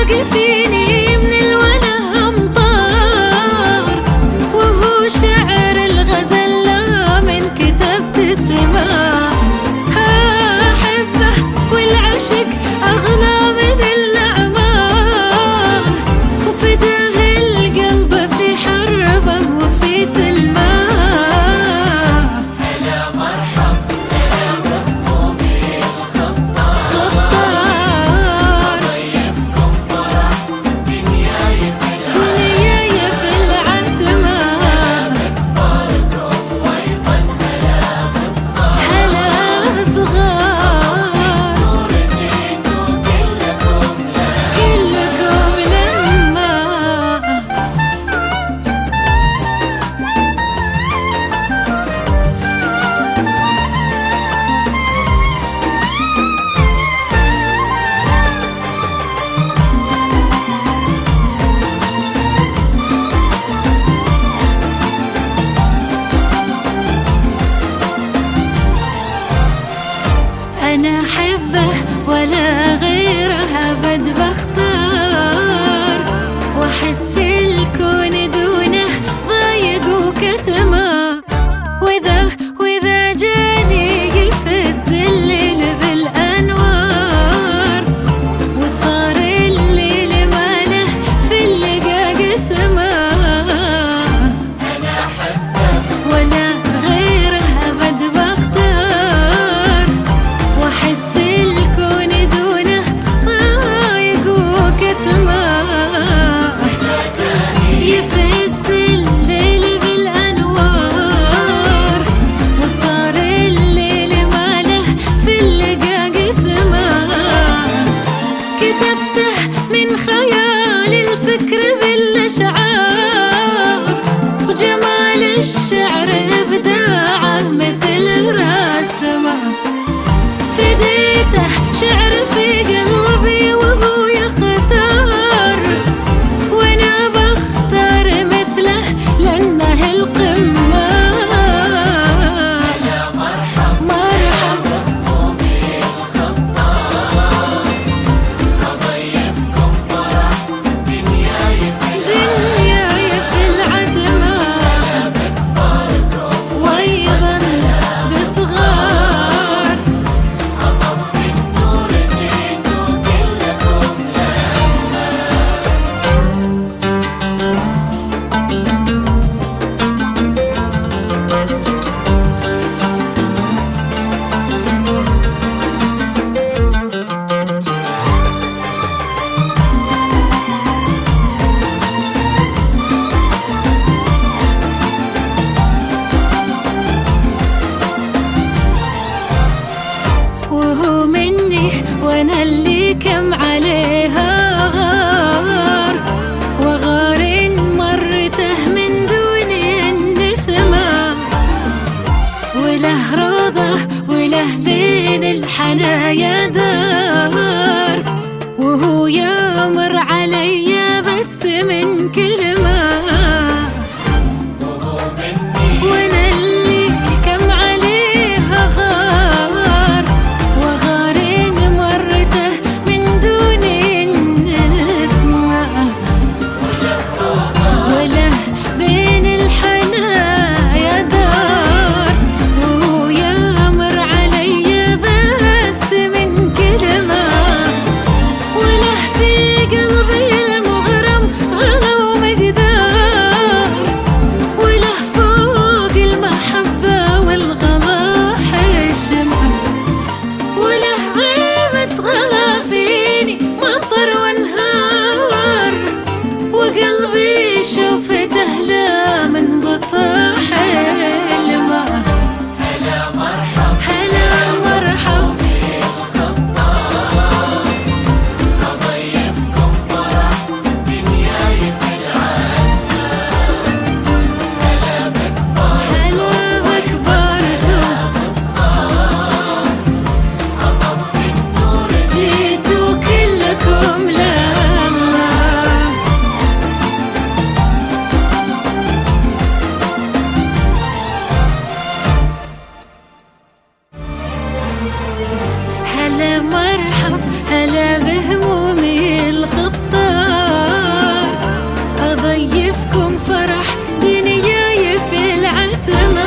فيني من الوله أمطار، وهو شعر الغزل لا من كتبت السماء. أحبه والعشق أغلى من الأعمار، وفداه القلب في حربه وفي سلمه. هلا مرحب هلا بقومي الخطار، أضيفكم فرح دنياي في العتمة. بكبركم وأيضا هلا بصغار، هلا بصغار ورجيتوا كلكم لما. أنا أحبه ولا غيره أبد بختار، وأحس الكون دونه ضايق وكتمه. وإذا جاني يفز الليل بالأنوار، وصار الليل ماله في اللقا قسمه. أنا أحبه ولا غيره أبد بختار، وأحس الكون دونه ضايق وكتمه. يفز الليل بالأنوار، وصار الليل ماله في اللقا قسمه. كتبته من خيال الفكر بالأشعار، وجمال الشعر إبداعه مثل رسمه. فديته شعر في قلبي وهو يختار، وأنا بختار مثله لأنه القمة. هلا مرحب مرحب بقومي الخطار، أضيفكم فرح دنياي في في العتمة. بكبركم شايفكم فرح دنياي في العتمة.